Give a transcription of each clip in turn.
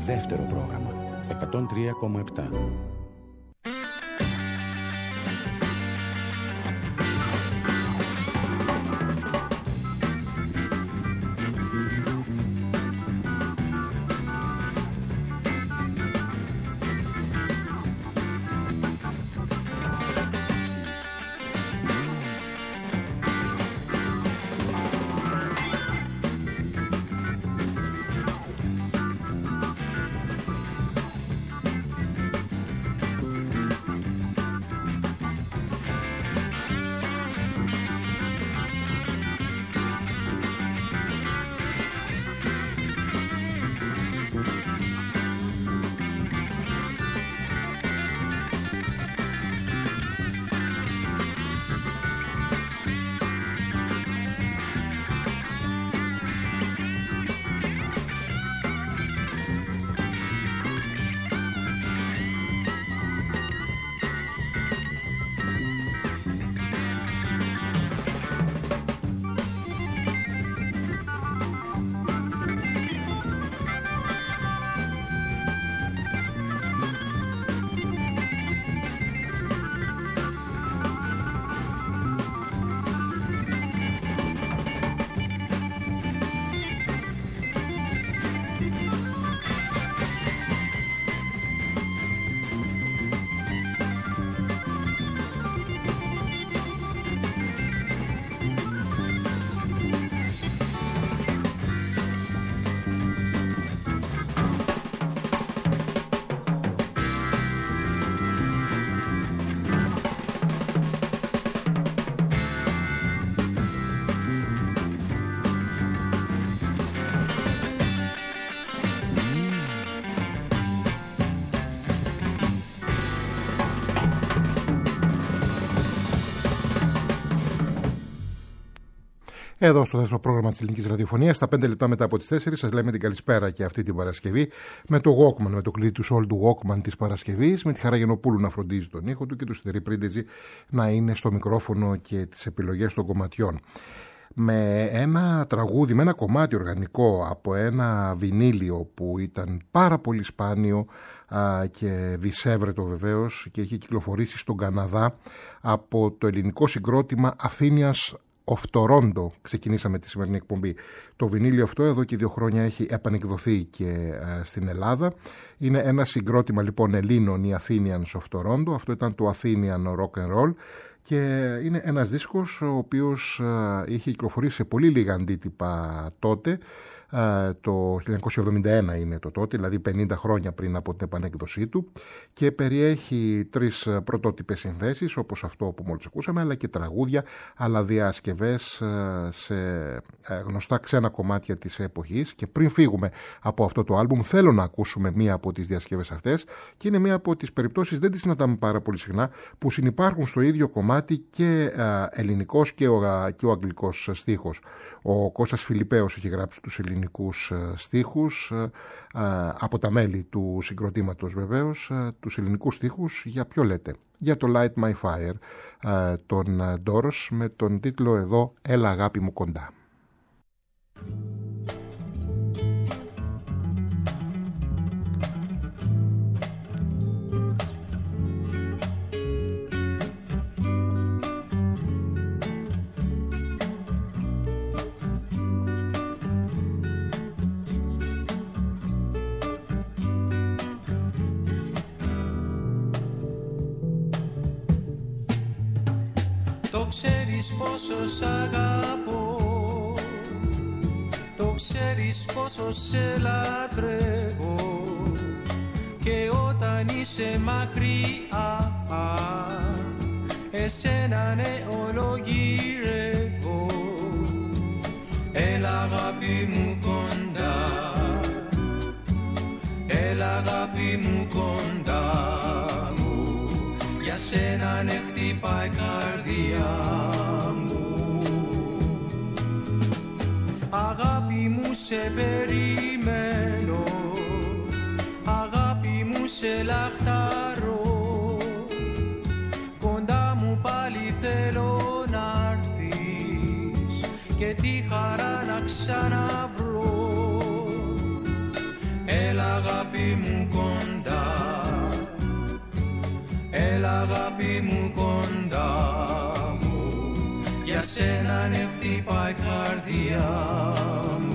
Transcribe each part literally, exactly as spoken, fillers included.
Δεύτερο πρόγραμμα εκατόν τρία κόμμα επτά. Εδώ στο δεύτερο πρόγραμμα της Ελληνικής Ραδιοφωνίας, στα πέντε λεπτά μετά από τις τέσσερις, σας λέμε την καλησπέρα και αυτή την Παρασκευή με το Walkman, με το κλειδί του Soul του Walkman της Παρασκευής, με τη Χαραγενοπούλου να φροντίζει τον ήχο του και του Σιδερή Πρίντεζη να είναι στο μικρόφωνο και τις επιλογές των κομματιών. Με ένα τραγούδι, με ένα κομμάτι οργανικό από ένα βινίλιο που ήταν πάρα πολύ σπάνιο α, και δισεύρετο βεβαίως και είχε κυκλοφορήσει στον Καναδά από το ελληνικό συγκρότημα Athenians of Toronto. Ξεκινήσαμε τη σημερινή εκπομπή. Το βινίλιο αυτό εδώ και δύο χρόνια έχει επανεκδοθεί και ε, στην Ελλάδα. Είναι ένα συγκρότημα λοιπόν Ελλήνων, οι Athenians of Toronto. Αυτό ήταν το Athenian Rock and Roll και είναι ένας δίσκος ο οποίος ε, είχε κυκλοφορήσει σε πολύ λίγα αντίτυπα τότε. Το χίλια εννιακόσια εβδομήντα ένα είναι το τότε, δηλαδή πενήντα χρόνια πριν από την επανέκδοσή του, και περιέχει τρεις πρωτότυπες συνθέσεις όπως αυτό που μόλις ακούσαμε, αλλά και τραγούδια, αλλά διασκευές σε γνωστά ξένα κομμάτια της εποχής. Και πριν φύγουμε από αυτό το άλμπουμ, θέλω να ακούσουμε μία από τις διασκευές αυτές, και είναι μία από τις περιπτώσεις, δεν τις συναντάμε πάρα πολύ συχνά, που συνυπάρχουν στο ίδιο κομμάτι και ελληνικός και ο, και ο αγγλικός στίχος. Ο Κώστας Φιλιππέος έχει γράψει τους ελληνικούς στίχους, από τα μέλη του συγκροτήματος βεβαίως, τους ελληνικούς στίχους. Για ποιο λέτε? Για το Light My Fire, τον Doors, με τον τίτλο εδώ «Έλα αγάπη μου κοντά». Το ξέρεις πόσο σ' αγαπώ, το ξέρεις πόσο σε λατρεύω, και όταν είσαι μακριά εσένα ναι ολογυρεύω. Έλα αγάπη μου κοντά, έλα αγάπη μου κοντά μου, για σένα ναι χτυπάει καρδιά μου. Αγάπη μου σε περιμένω, αγάπη μου σε λαχταρώ, κοντά μου πάλι θέλω να έρθεις και τη χαρά να ξαναβρω. Έλα αγάπη σένα ναι χτυπάει η καρδιά μου.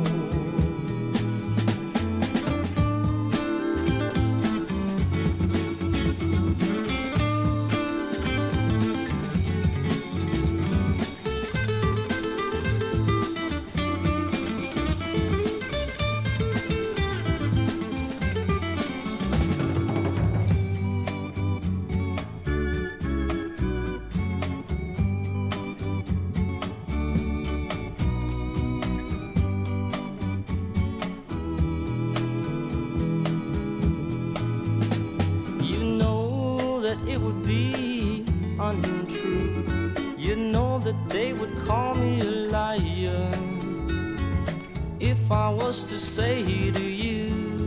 To say to you,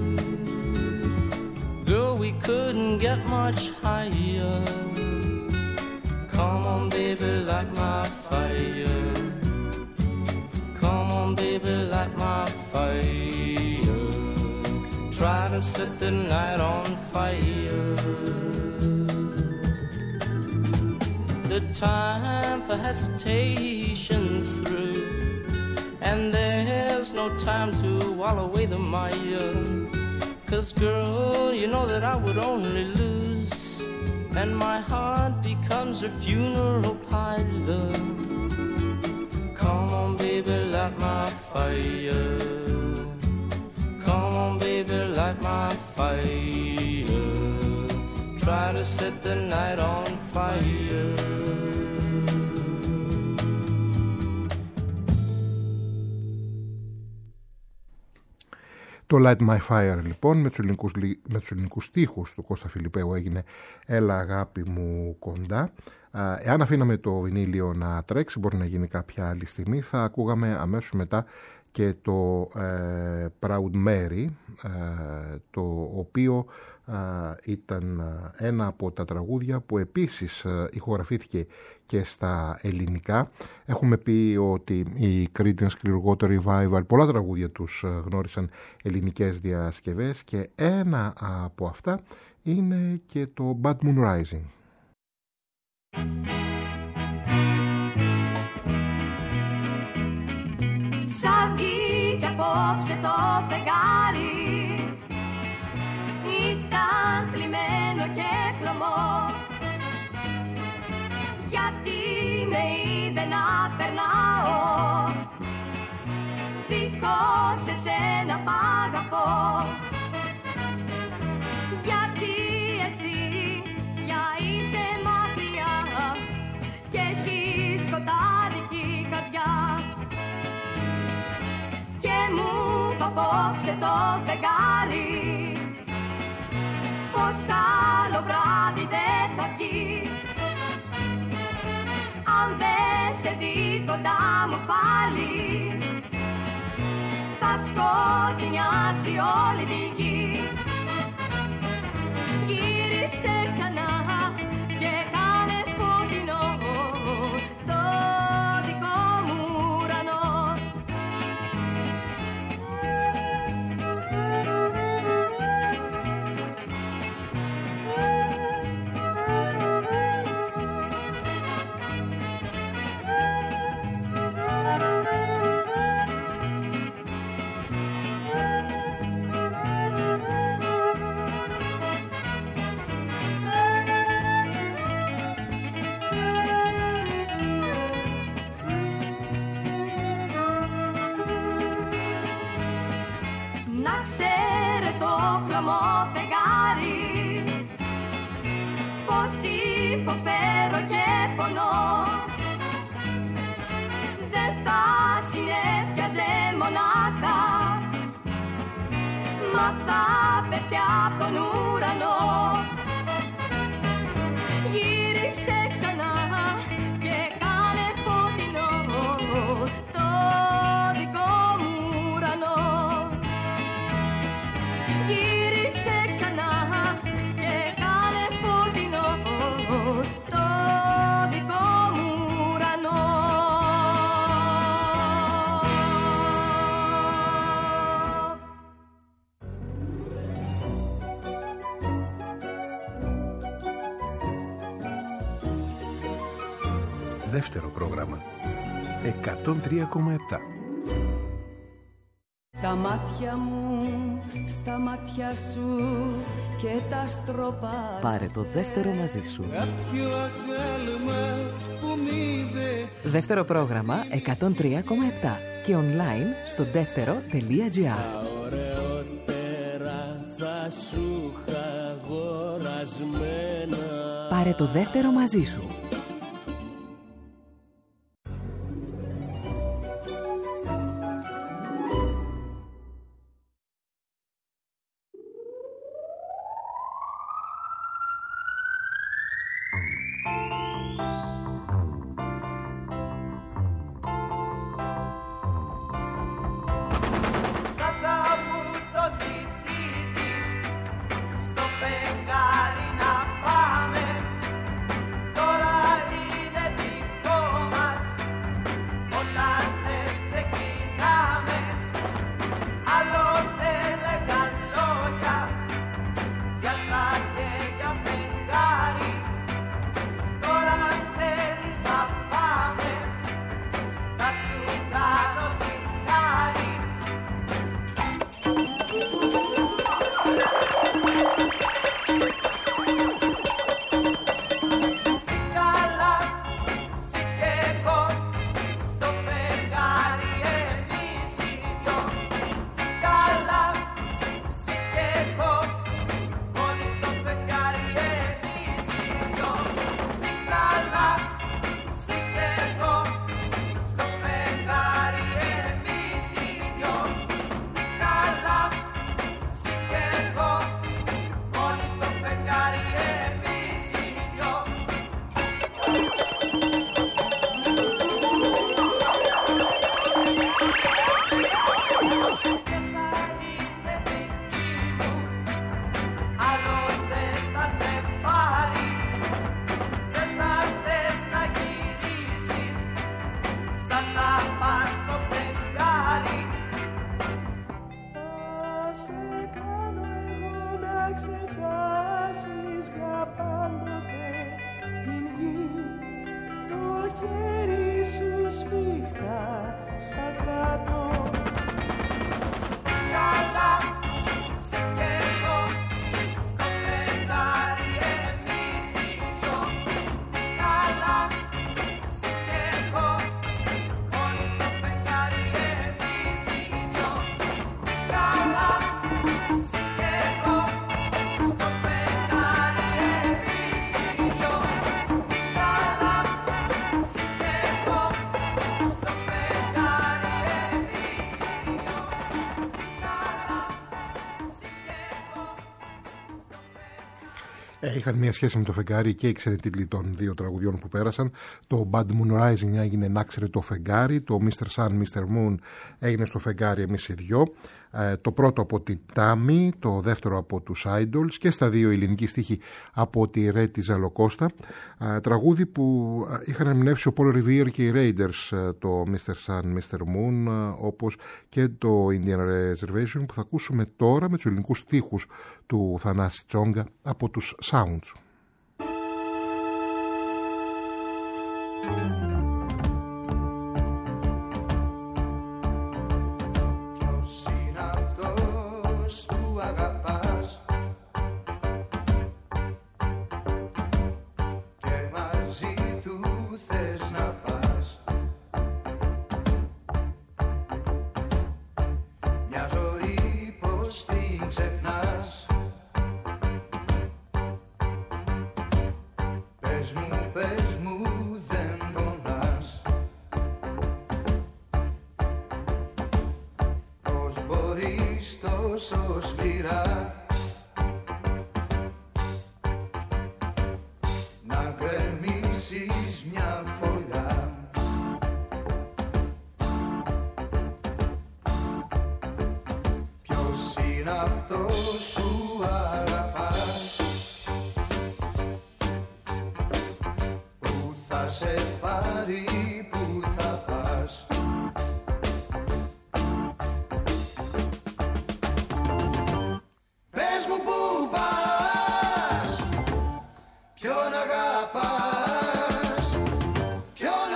girl, we couldn't get much higher. Come on, baby, light my fire. Come on, baby, light my fire. Try to set the night on fire. The time for hesitation's through, and there's no time to wallow away the mire. Cause girl, you know that I would only lose, and my heart becomes a funeral pyre. Come on, baby, light my fire. Come on, baby, light my fire. Try to set the night on fire. Το Light My Fire λοιπόν με τους ελληνικούς, με τους ελληνικούς στίχους του Κώστα Φιλιππέου έγινε «Έλα αγάπη μου κοντά». Εάν αφήναμε το βινίλιο να τρέξει, μπορεί να γίνει κάποια άλλη στιγμή, θα ακούγαμε αμέσως μετά και το ε, Proud Mary, ε, το οποίο ε, ήταν ένα από τα τραγούδια που επίσης ε, ηχογραφήθηκε και στα ελληνικά. Έχουμε πει ότι οι Creedence Clearwater Revival, πολλά τραγούδια τους γνώρισαν ελληνικές διασκευές και ένα από αυτά είναι και το Bad Moon Rising. Σαν βγήκε απόψε το φεγγάρι, ήταν θλιμμένο και χλωμό, γιατί με είδε να περνάω, δίχως εσένα π' αγαπώ. Γιατί εσύ πια είσαι μακριά και έχεις σκοτάδικη καρδιά. Και μου είπ' απόψε το φεγγάρι πως άλλο βράδυ δεν θα βγει, αν δεν σε δει κοντά μου πάλι θα σκοτεινιάσει όλη τη γη. Γύρισε ξανά και κάνε φωτεινό το δικό μου ουρανό. Να ξέρε το χλωμό φεγγάρι πως υποφέρω και πονώ, δεν θα συνέφιαζε μονάχα, μα θα πέφτει απ' τον ουρανό. Γύρισε ξανά και κάνε φωτεινό το δικό μου ουρανό. Γύρισε ξανά και κάνε φωτεινό το δικό μου ουρανό. δεύτερο πρόγραμμα. εκατόν τρία κόμμα επτά. Τα μάτια μου στα μάτια σου και τα στροπά. Πάρε το δεύτερο μαζί σου. Δεύτερο πρόγραμμα εκατόν τρία κόμμα επτά και online στο δεύτερο τελεία τζι άρ. Πάρε το δεύτερο μαζί σου. Είχαν μια σχέση με το φεγγάρι και ήξερε τίτλοι των δύο τραγουδιών που πέρασαν. Το Bad Moon Rising έγινε να ξέρει το φεγγάρι. Το μίστερ Sun, μίστερ Moon έγινε στο φεγγάρι εμείς οι δυο. Ε, το πρώτο από τη Τάμι, το δεύτερο από τους Idols και στα δύο ελληνική στίχη από τη Ρέτη Ζαλοκώστα. Ε, τραγούδι που είχαν ερμηνεύσει ο Paul Revere και οι Raiders, ε, το μίστερ Sun, μίστερ Moon, ε, όπως και το Indian Reservation που θα ακούσουμε τώρα με τους ελληνικούς στίχους του Θανάση Τσόγκα από τους Sounds. τόσο σκληρά να γκρεμίσεις μια φωλιά. Ποιος είναι αυτός που αγαπάς, που θα σε πάρει, που θα πας. Πες μου που πας, ποιον αγαπάς, ποιον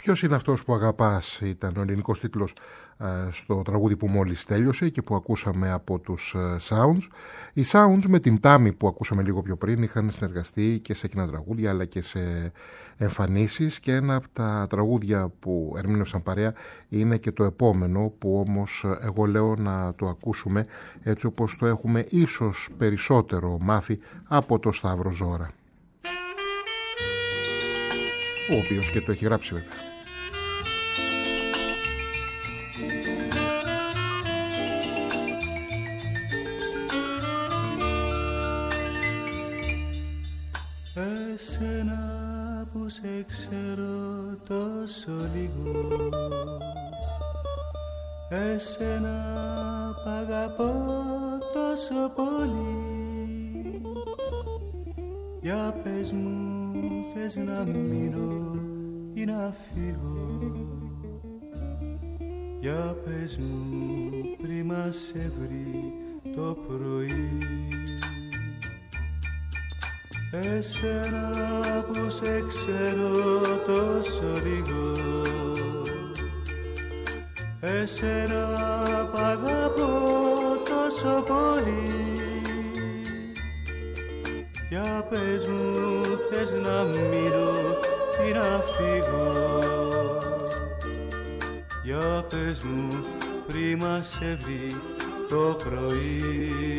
Ποιος είναι αυτός που αγαπάς ήταν ο ελληνικός τίτλος στο τραγούδι που μόλις τέλειωσε και που ακούσαμε από τους Sounds. Οι Sounds με την Τάμι που ακούσαμε λίγο πιο πριν είχαν συνεργαστεί και σε κοινά τραγούδια αλλά και σε εμφανίσεις, και ένα από τα τραγούδια που ερμήνευσαν παρέα είναι και το επόμενο, που όμως εγώ λέω να το ακούσουμε έτσι όπως το έχουμε ίσως περισσότερο μάθει από το Σταύρο Ζώρα, ο οποίος και το έχει γράψει βέβαια. Εσένα που σε ξέρω τόσο λίγο, εσένα π' αγαπώ τόσο πολύ, για πες μου θες να μείνω ή να φύγω, για πες μου πριν μας σε βρει το πρωί. Εσένα που σε ξέρω τόσο λίγο, εσένα π' αγαπώ τόσο πολύ, για πες μου θες να μείνω ή να φύγω, για πες μου πριν μας σε βρει το πρωί.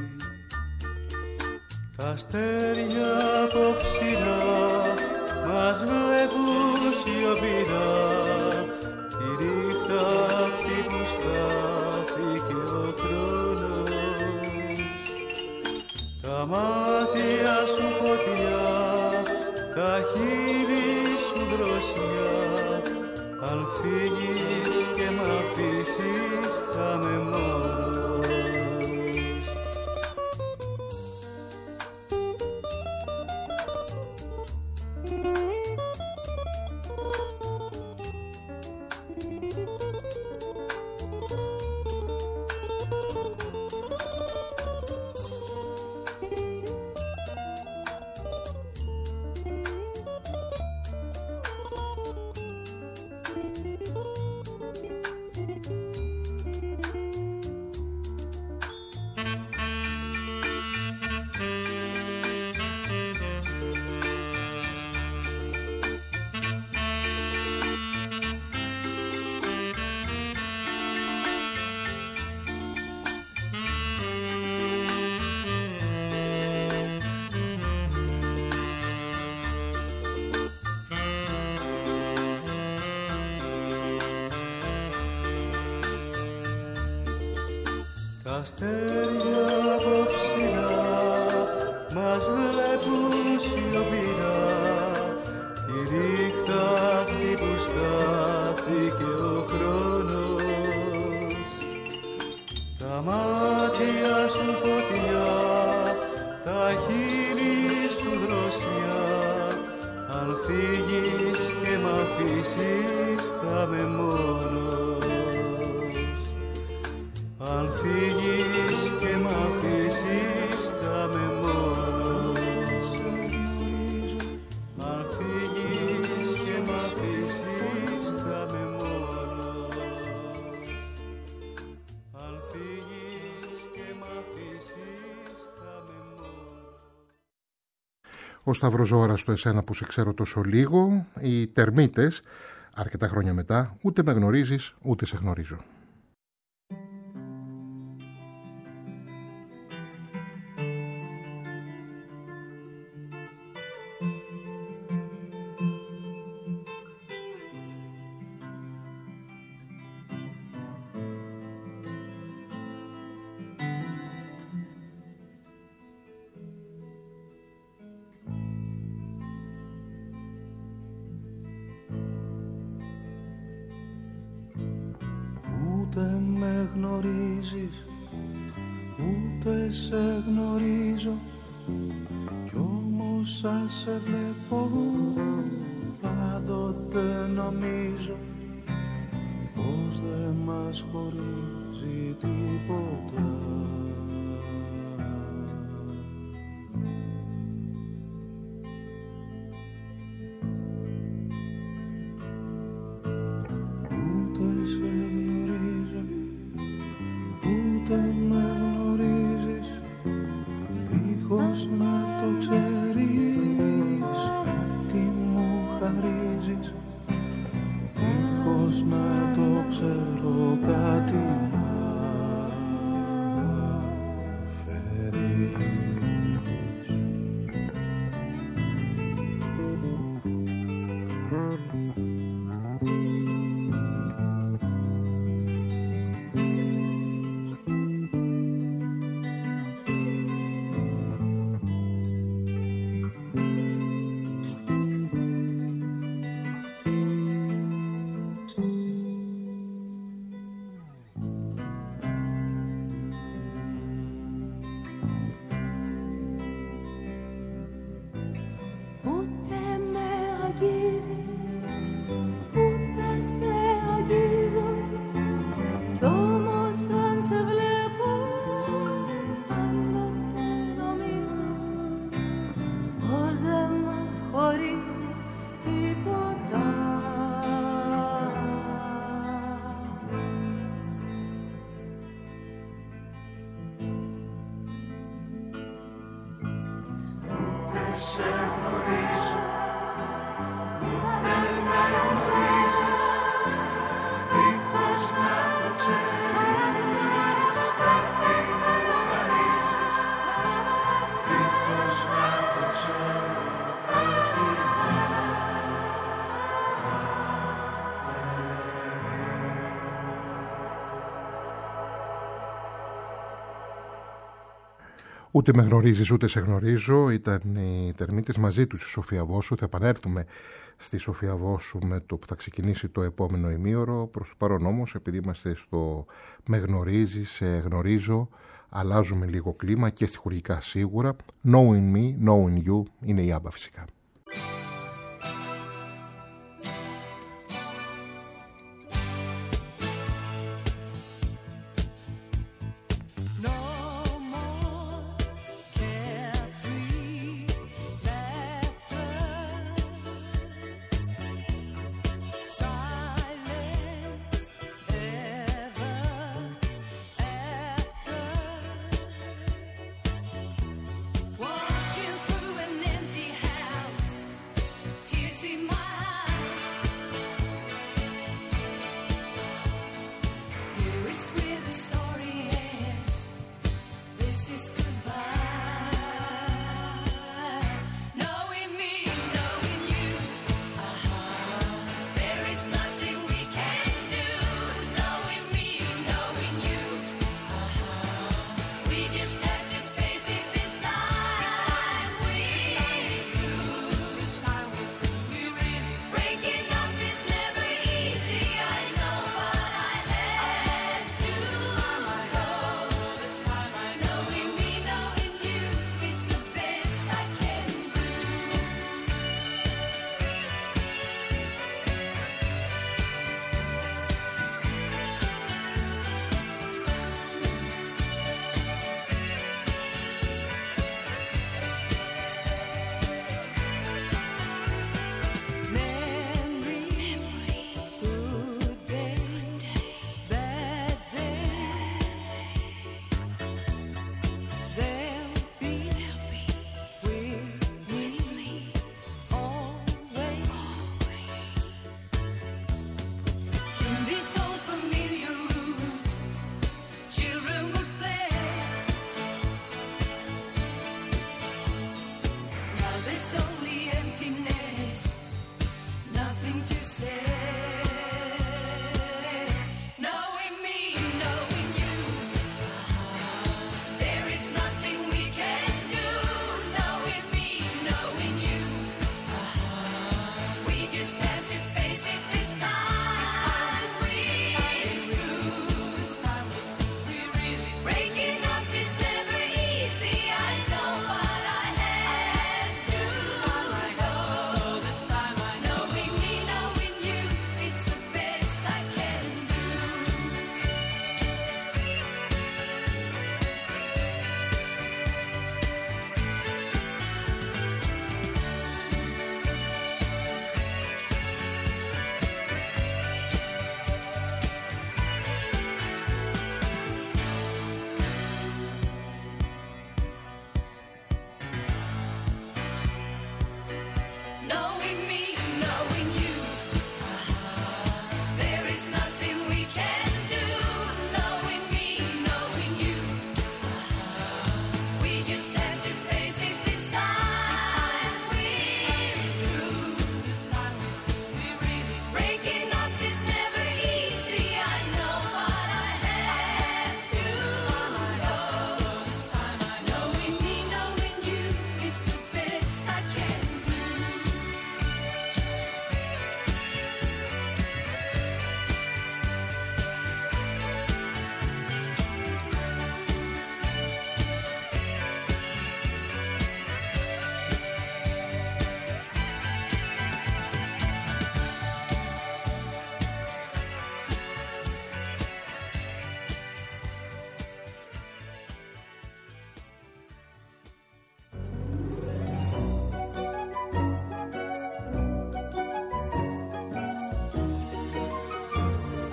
Τα αστέρια απόψινά μας βλέπουν σιωπηρά, τη νύχτα αυτή που στάθηκε ο χρόνος. Τα μάτια σου φωτιά, τα χείλη σου δροσιά, αν φύγεις και μ' αφήσεις θα με μόνος. Τα αστέρια απόψινά μας βλέπουν σιωπηρά, τη νύχτα αυτή που στάθηκε ο χρόνος. Τα μάτια σου φωτιά, τα χείλη σου δροσιά, αν φύγεις και μ' αφήσεις θα με μόνος. Αν φύγεις και μ' αφήσεις θα με μόνος. Αν φύγεις και μ' αφήσεις θα με μόνος. Αν φύγεις και μ' αφήσεις θα με μόνος. Ο Σταύρος Ζώρας στο «Εσένα που σε ξέρω τόσο λίγο», οι Τερμίτες, αρκετά χρόνια μετά, ούτε με γνωρίζεις ούτε σε γνωρίζω. Ούτε με γνωρίζεις, ούτε σε γνωρίζω, κι όμως σαν σε βλέπω πάντοτε νομίζω πως δεν μας χωρίζει τίποτα. να το ξέρεις, τι μου χαρίζεις, δίχως να το ξέρω κάτι να φέρεις. Ούτε με γνωρίζεις ούτε σε γνωρίζω ήταν οι Τερμίτες, μαζί τους η Σοφία Βόσου. Θα επανέλθουμε στη Σοφία Βόσου με το που θα ξεκινήσει το επόμενο ημίωρο. Προς το παρόν όμως, επειδή είμαστε στο με γνωρίζεις, σε γνωρίζω, αλλάζουμε λίγο κλίμα και στιχουργικά σίγουρα. Knowing me, knowing you είναι η Άμπα φυσικά. Walking through an empty house.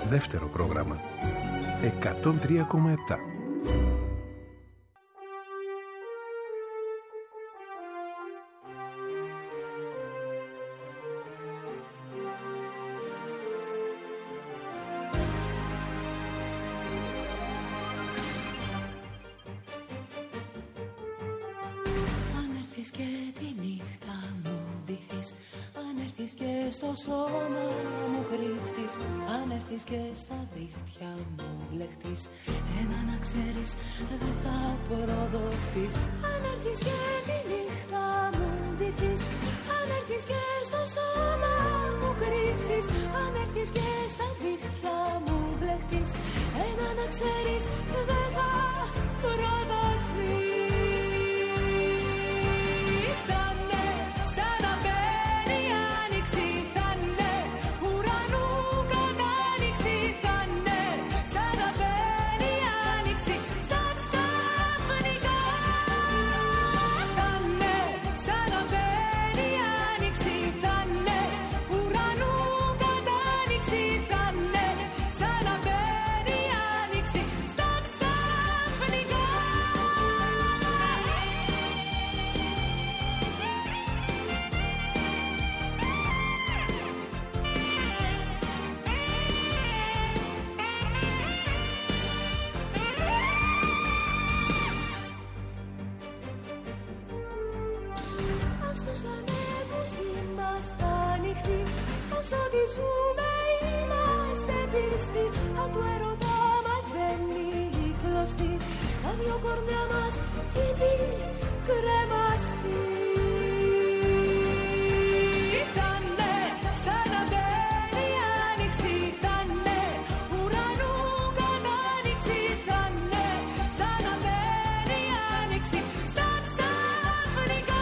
Δεύτερο πρόγραμμα. εκατόν τρία κόμμα επτά. Σώμα μου κρύφτης, αν έρθεις και στα δίχτυα μου μπλεχτείς, ένα να ξέρεις δεν θα προδοθείς. Αν έρθεις και τη νύχτα μου ντυθείς, αν έρθεις και στο σώμα μου κρύφτης, αν έρθεις και στα δίχτυα μου μπλεχτείς, ένα να ξέρεις δεν θα προδοθείς. Ό,τι ζούμε είμαστε πίστοι, αν του έρωτά μας δεν είναι κλωστοί, τα δυο κορμιά μας κήπη κρεμαστοί. Θα'ναι σαν να μπαίνει η άνοιξη, θα'ναι ουρανού κατάνοιξη, θα'ναι σαν να μπαίνει η άνοιξη στα ξαφνικά.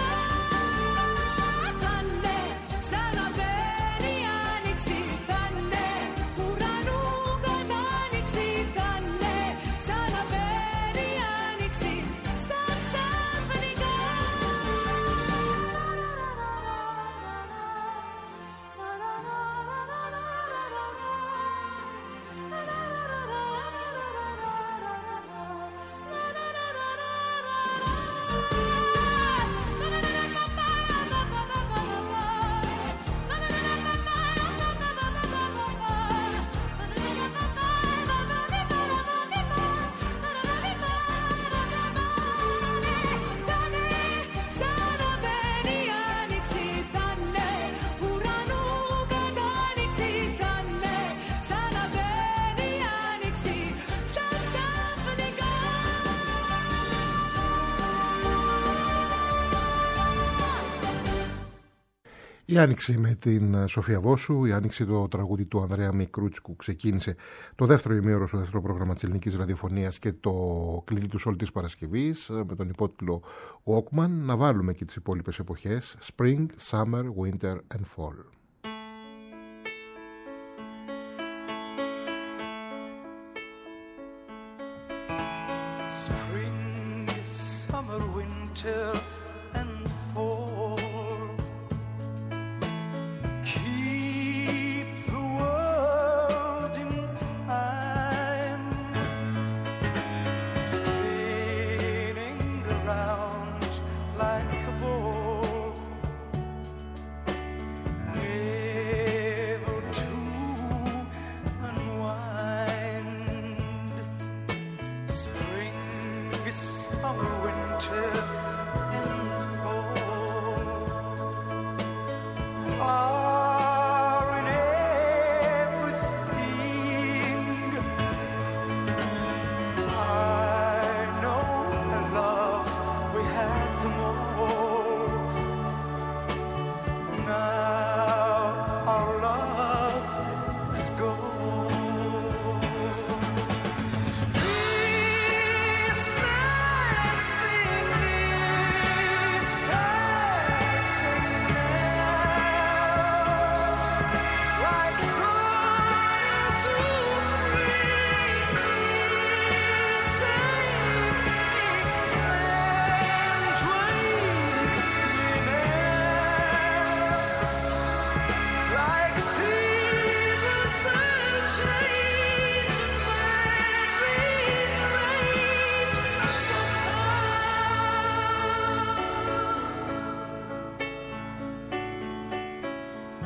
Θα'ναι σαν να μπαίνει η άνοιξη, θα'ναι ουρανού κατάνοιξη, θα'ναι σαν να μπαίνει η άνοιξη στα ξαφνικά. Η Άνοιξη με την Σοφία Βόσου, η Άνοιξη το τραγούδι του Ανδρέα Μικρούτσικου ξεκίνησε το δεύτερο ημίωρο στο δεύτερο πρόγραμμα της ελληνικής ραδιοφωνίας και το κλειδί του όλη της Παρασκευής με τον υπότιτλο Walkman. Να βάλουμε και τις υπόλοιπες εποχές Spring, Summer, Winter and Fall. Spring, summer, winter and fall. Keep the world in time, spinning around like a ball.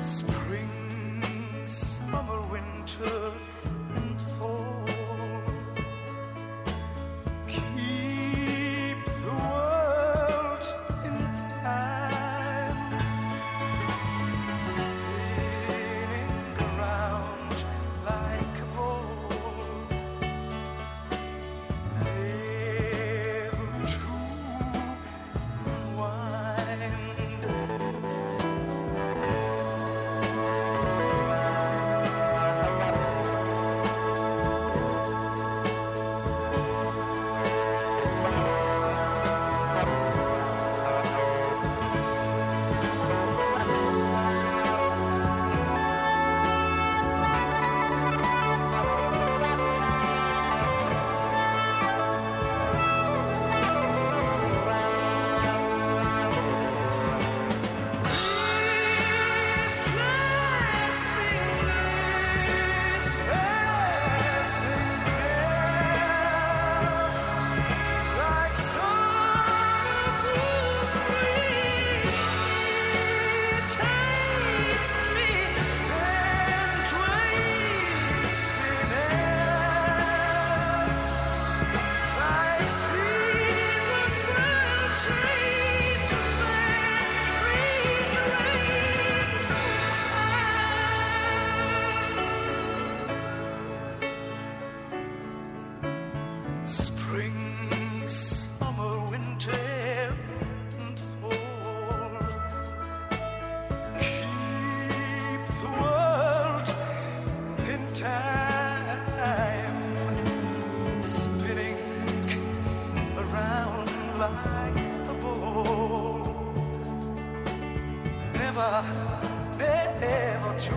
never to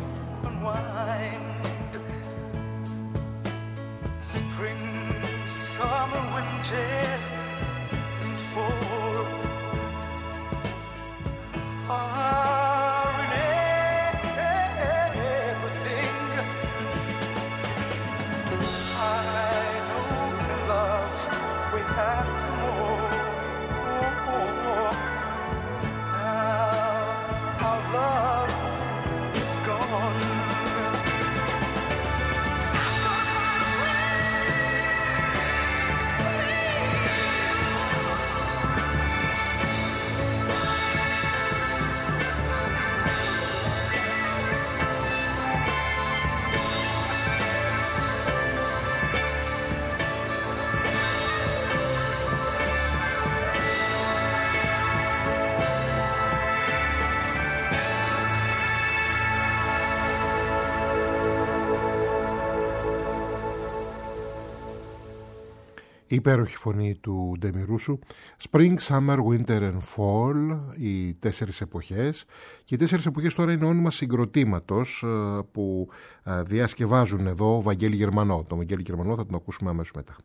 unwind. Spring, summer, winter, and fall are in everything. I know in love we have more. Love is gone. Η υπέροχη φωνή του Ντεμιρούσου. Spring, Summer, Winter and Fall, οι τέσσερις εποχές. Και οι τέσσερις εποχές τώρα είναι όνομα συγκροτήματος που διασκευάζουν εδώ ο Βαγγέλη Γερμανό. Το Βαγγέλη Γερμανό θα τον ακούσουμε αμέσως μετά.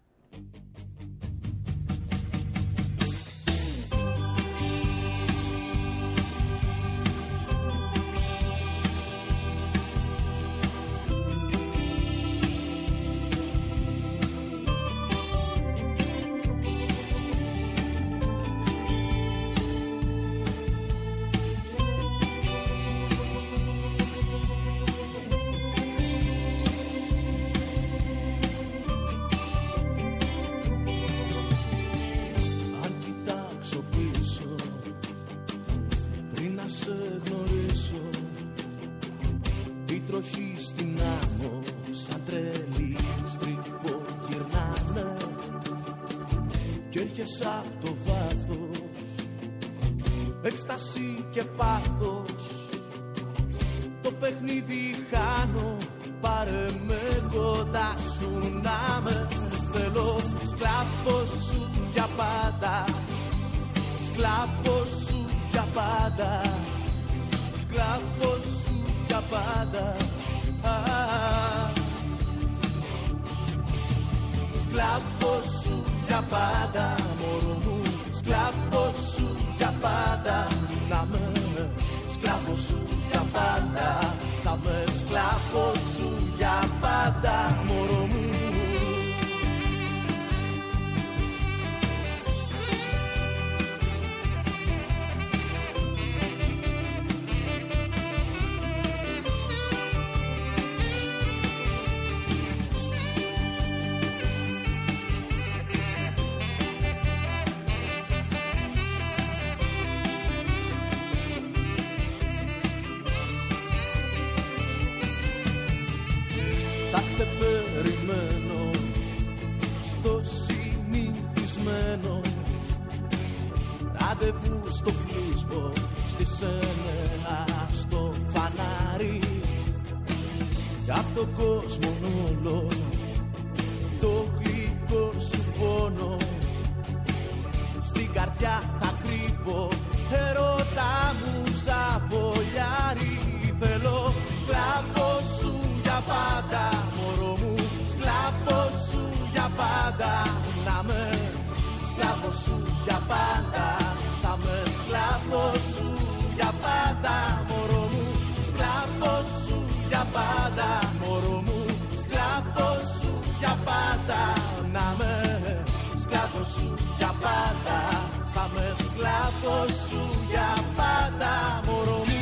Έκσταση και πάθος, το παιχνίδι χάνω. Πάρε με κοντά σου να με θέλω. Σκλάβος σου για πάντα, σκλάβος σου για πάντα, σκλάβος σου για πάντα. Σκλάβος σου για πάντα, μωρό μου, σκλάβος σου για πάντα. Να με σκλάβος σου για πάντα, θα με σκλάβος σου για πάντα, μωρό μου. θα σε περιμένω στο συνηθισμένο ραντεβού στο φλίσβο στις εννέα στο φανάρι. Κι απ' τον κόσμο όλο το γλυκό σου πόνο στην καρδιά θα κρύβω ερώτα μου ζαβολιάρι. Θέλω σκλάβο σου για πάντα, μωρό μου, σκλάβο σου για πάντα. Να με σκλάβο σου για πάντα, θα με σκλάβο σου για πάντα, μωρό μου, σκλάβο σου για πάντα, μωρό μου, σκλάβο σου για πάντα. Να με σκλάβο σου για πάντα, θα με σκλάβο σου για πάντα, μωρό μου.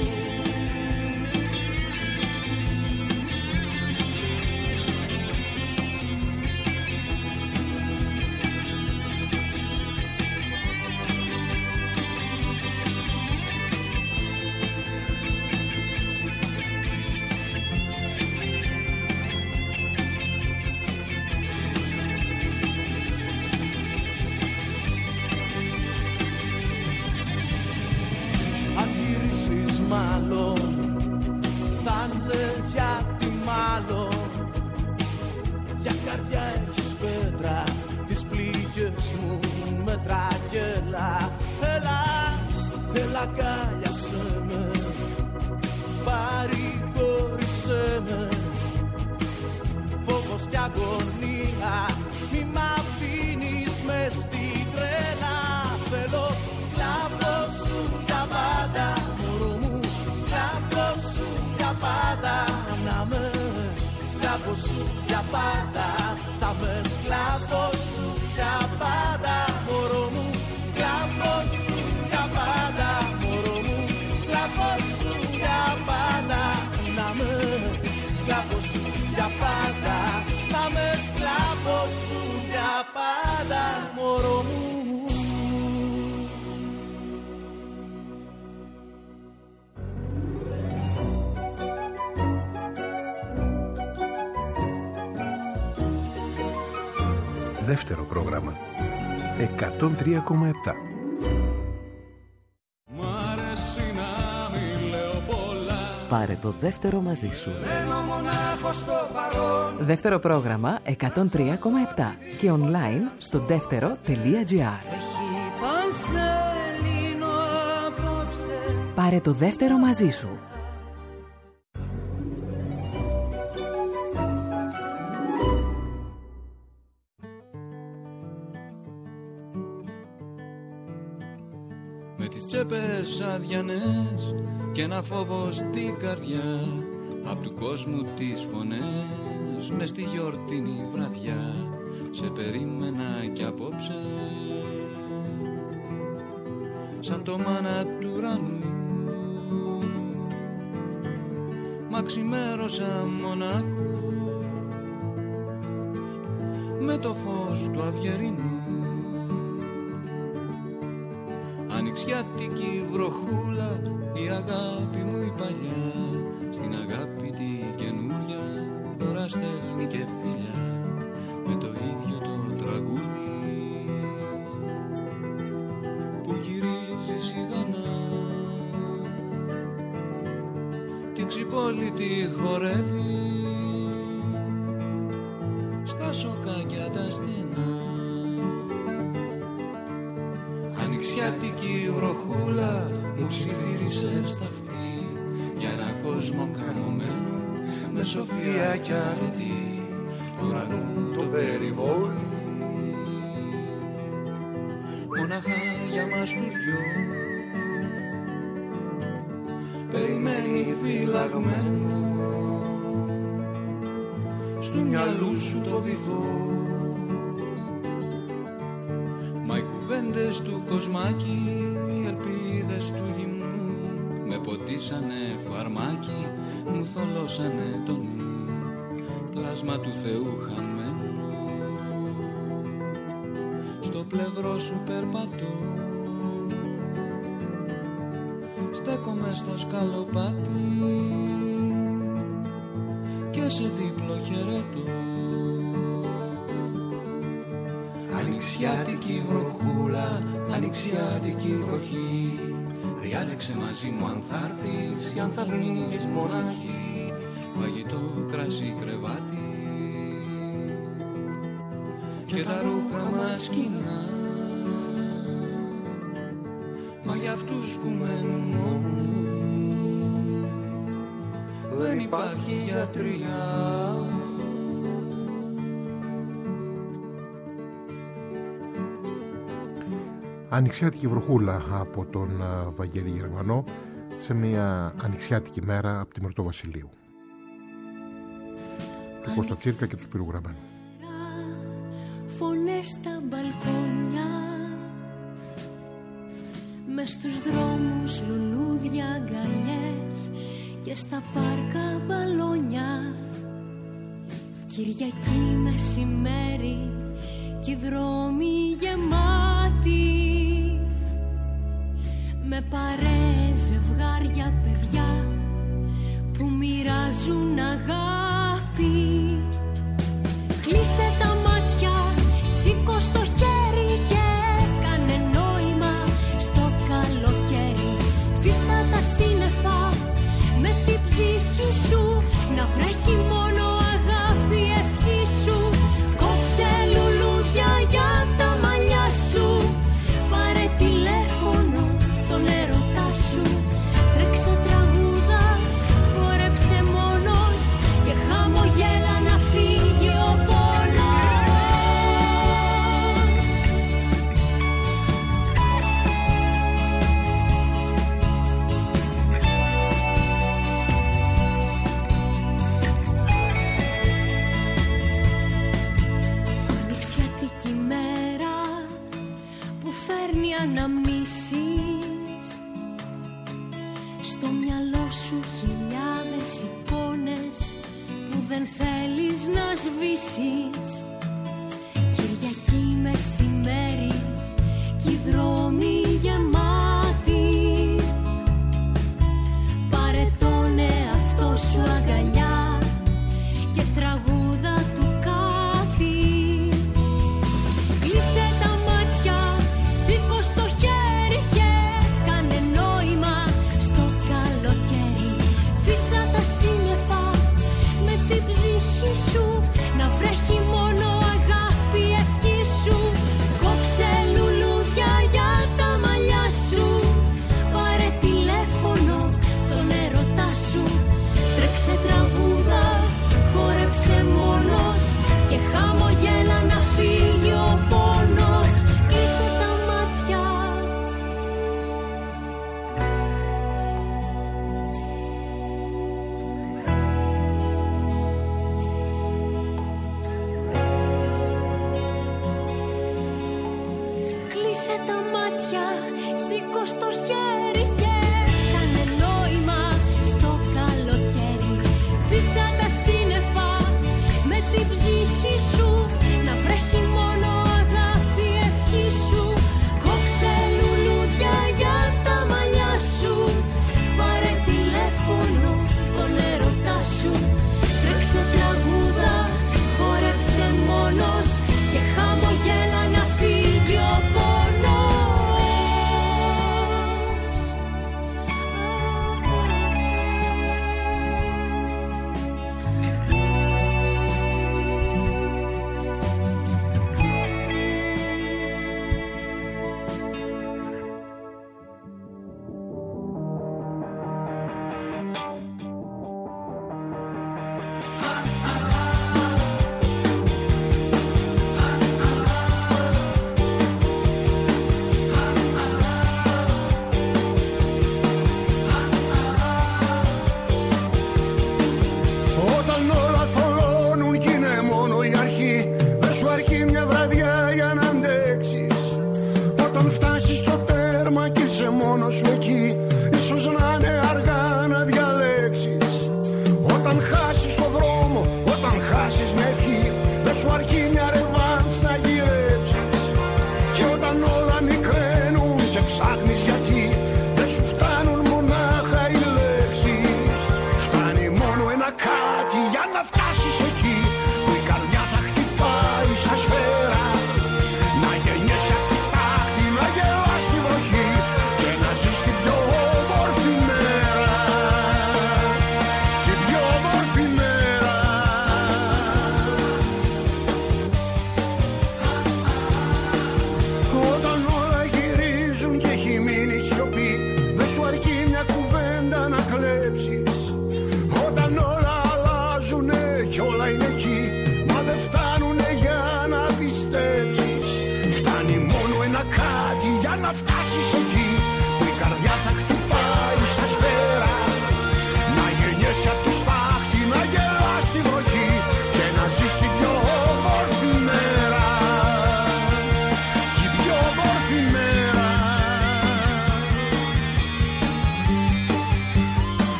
Μάλλον θα είναι γιατί μάλλον για καρδιά έχεις πέτρα, τις πληγές μου με τραγέλα. Έλα, έλα κάλιασέ με, παρηγόρησέ με, φόβος κι αγωνία μη μ' αφήνεις μες στην τρέλα. Θέλω σκλάβο σου για πάντα, σκλάβο σου για πάντα, να με σκλάβο σου για πάντα, θα με σκλάβο σου για πάντα, μωρό μου, σκλάβο σου για πάντα, μωρό μου, σκλάβο σου για πάντα, να με σκλάβο σου για πάντα, θα με σκλάβο σου για πάντα, μωρό μου. Δεύτερο πρόγραμμα εκατόν τρία κόμμα επτά. Μ' αρέσει να μην λέω πολλά. Πάρε το δεύτερο μαζί σου. Μένω μονάχος στο παρόν. Δεύτερο πρόγραμμα εκατόν τρία κόμμα επτά και online στο δεύτερο τελεία τζι άρ. Πάρε το δεύτερο μαζί σου. Με τις τσέπες αδιανές και ένα φόβο στην καρδιά, απ' του κόσμου τις φωνές μες στη γιορτινή βραδιά, σε περίμενα κι απόψε σαν το μάνα του ουρανού. Μα ξημέρωσα μονάχος με το φως του αυγερινού. Ανοιξιάτικη βροχούλα, η αγάπη μου η παλιά, στην αγάπη την καινούρια τώρα στέλνει και φιλιά, με το ίδιο το τραγούδι που γυρίζει σιγανά και ξυπόλυτη χορεύει στα σοκάκια τα στενά. Ανοιξιάτικη βροχούλα μου ψιθύρισε στα αυτή για ένα κόσμο καμωμένο με σοφία κι αρετή του ουρανού το περιβόλι. Μοναχά για μας τους δυο περιμένει φυλαγμένο στου μυαλού σου το βυθό. Μα οι κουβέντες του κοσμάκι, οι ελπίδες του γυμνού με ποτίσανε φαρμάκι, μου θολώσανε το νου, πλάσμα του Θεού χαμένο. Στο πλευρό σου περπατώ, στέκομαι στο σκαλοπάτι και σε δίπλο χαιρετώ. Ανοιξιάτικη βροχούλα, ανοιξιάτικη βροχή, διάλεξε μαζί μου αν θα έρθεις ή αν θα μείνεις μοναχή. Φαγητό, κρασί, κρεβάτι και τα ρούχα μας κοινά, μα για αυτούς που μένουν μόνοι δεν υπάρχει γιατριά. Ανοιξιάτικη βροχούλα από τον Βαγγέλη Γερμανό σε μια ανοιξιάτικη μέρα από τη Μυρτώ Βασιλείου. Του Κώστα Τσίρκα και του Σπύρου Γραμμένη. Φωνές στα μπαλκόνια, μες στους δρόμους λουλούδια, αγκαλιές και στα πάρκα μπαλόνια. Κυριακή μεσημέρι κι οι δρόμοι γεμάτοι, με παρέες, ζευγάρια, παιδιά που μοιράζουν αγάπη. Κλείσε τα μάτια, σήκω στο χέρι και κάνε νόημα στο καλοκαίρι. Φύσα τα σύννεφα με την ψυχή σου, να βρέχει μόνο αγάπη, ευχή σου. Κόψε λουλούδια για τα μαλλιά σου, πάρε τηλέφωνο τον έρωτά σου. Τρέξε τραγούδα, χόρεψε μόνος και χαμογέλα να φύγει ο πόνος. Ανοιξιάτικη μέρα που φέρνει αναμνήσεις, στο μυαλό σου χιλιάδες εικόνες που δεν θέλεις να σβήσεις. Κυριακή μεσημέρι κι οι δρόμοι γεμάτοι, πάρε τον εαυτό σου αγκαλιά και τραγούδα του κάτι. Κλείσε τα μάτια, σήκω στο χέρι και κάνε νόημα στο καλοκαίρι. Φύσα τα σύννεφα με την ψυχή σου, να βρέχει μόνο αγάπη, ευχή σου. Κόψε λουλούδια για τα μαλλιά σου, πάρε τηλέφωνο τον έρωτά σου. Τρέξε τραγούδα, χόρεψε μόνος και χαμογέλα να φύγει ο πόνος. Κλείσε τα μάτια. Κλείσε τα μάτια, σήκω στο χέρι και κάνε νόημα στο καλοκαίρι. Φύσα τα σύννεφα με την ψυχή σου, να βρέχει μόνο αγάπη, ευχή σου. Κόψε λουλούδια για τα μαλλιά σου, πάρε τηλέφωνο τον έρωτά σου. Τρέξε τραγούδα, χόρεψε μόνος και χαμογέλα να φύγει ο πόνος.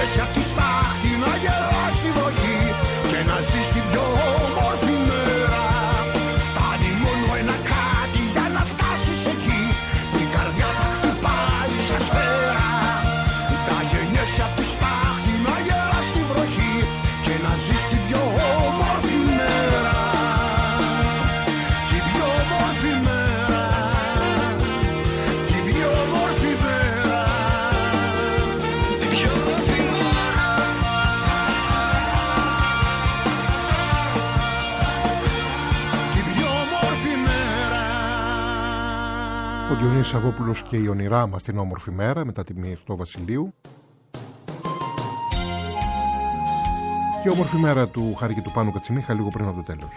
γεννιέσαι απ' τη στάχτη, να γελάς στη βροχή και να ζεις την πιο όμορφη μέρα. Φτάνει μόνο ένα κάτι για να φτάσεις εκεί, που η καρδιά θα χτυπάει σαν σφαίρα. Να γεννιέσαι απ' τη στάχτη, να γελάς στη βροχή και να ζεις την πιο όμορφη μέρα. Την πιο όμορφη μέρα, την πιο όμορφη μέρα, την πιο όμορφη μέρα. Την πιο όμορφη μέρα. Ο Διονύσης Αγόπουλος και η όνειρά μας την όμορφη μέρα, μετά τη Μυρτώ Βασιλείου. Και όμορφη μέρα του Χάρη και του Πάνου Κατσιμίχα λίγο πριν από το τέλος.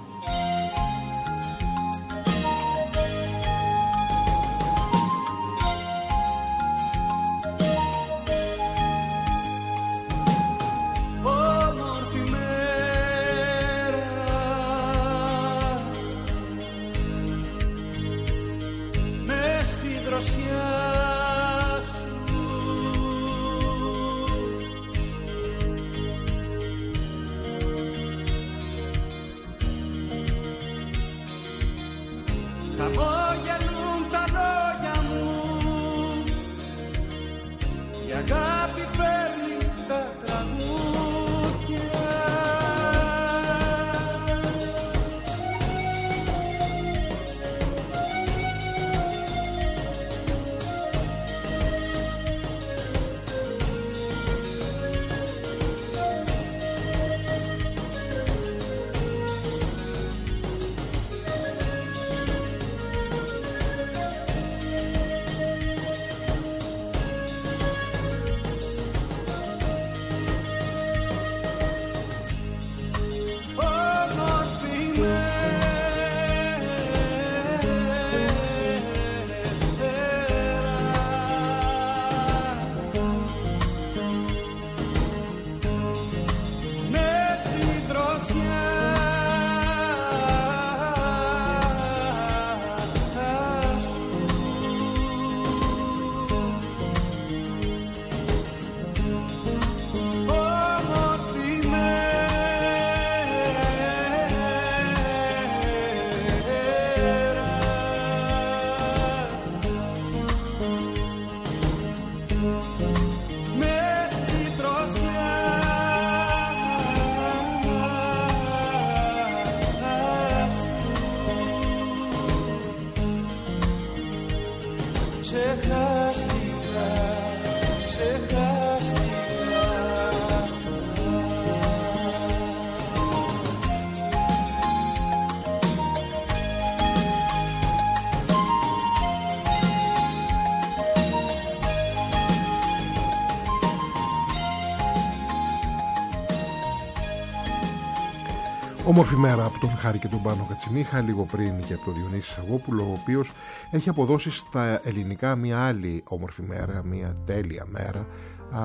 Όμορφη μέρα, μες στη δροσιά σου, χαμόγελουν τα λόγια μου, η αγάπη παίρνει τα τραγούδια. Όμορφη μέρα από τον Χάρη και τον Πάνο Κατσιμίχα, λίγο πριν και από τον Διονύση Αγόπουλο, ο οποίος έχει αποδώσει στα ελληνικά μια άλλη όμορφη μέρα, μια τέλεια μέρα, α,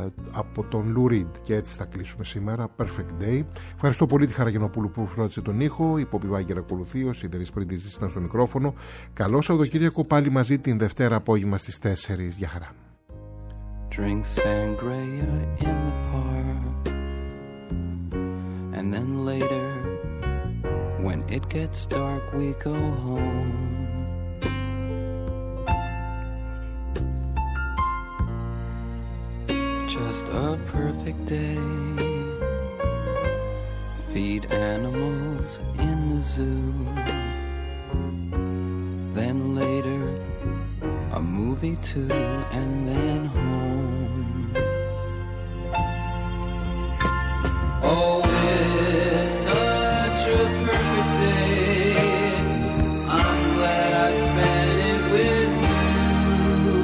από τον Λου Ριντ. Και έτσι θα κλείσουμε σήμερα. Perfect Day. Ευχαριστώ πολύ τη Χαραγενοπούλου που φρόντισε τον ήχο. Η Πόπη Βάγκερ ακολουθεί. Ο Σίδερης Πριντίζης ήταν στο μικρόφωνο. Καλό Σαββατοκύριακο πάλι μαζί την Δευτέρα απόγευμα στις τέσσερις. Γεια χαρά. Drink sangria in the park, and then later when it gets dark we go home. Just a perfect day. Feed animals in the zoo. Then later a movie too, and then home. Oh, it's such a perfect day. I'm glad I spent it with you.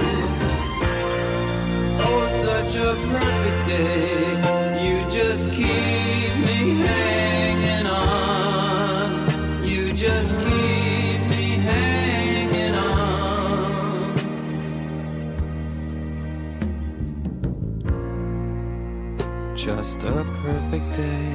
Oh, such a perfect day. You just keep me hanging on. You just keep me hanging on. Just a perfect day.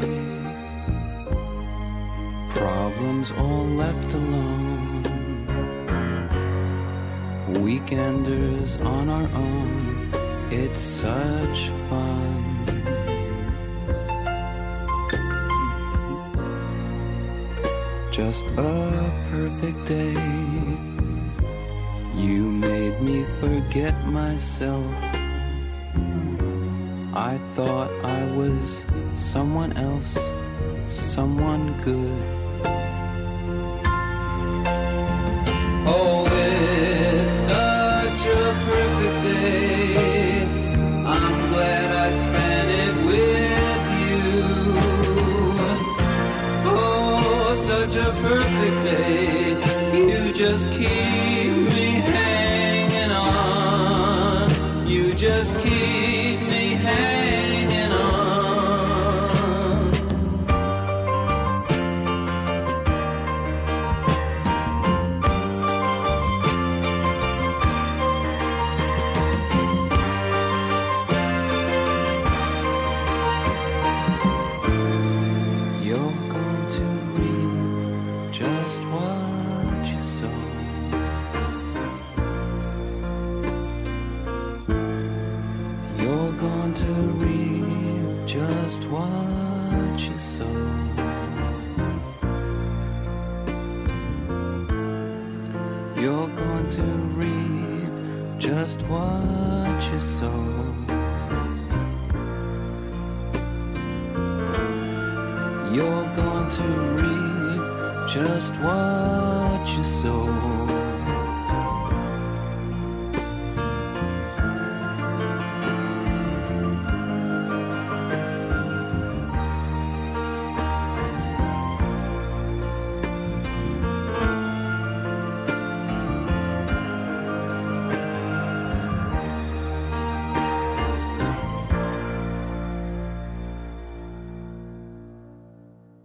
Problems all left alone. Weekenders on our own. It's such fun. Just a perfect day. You made me forget myself. I thought I was someone else, someone good. Oh, it's such a perfect day. I'm glad I spent it with you. Oh, such a perfect day. You just keep me hanging on. You just keep me hanging on. You're going to reap just what you sow. You're going to reap just what you sow. You're going to reap just what you sow. You're going to reap just what you sow.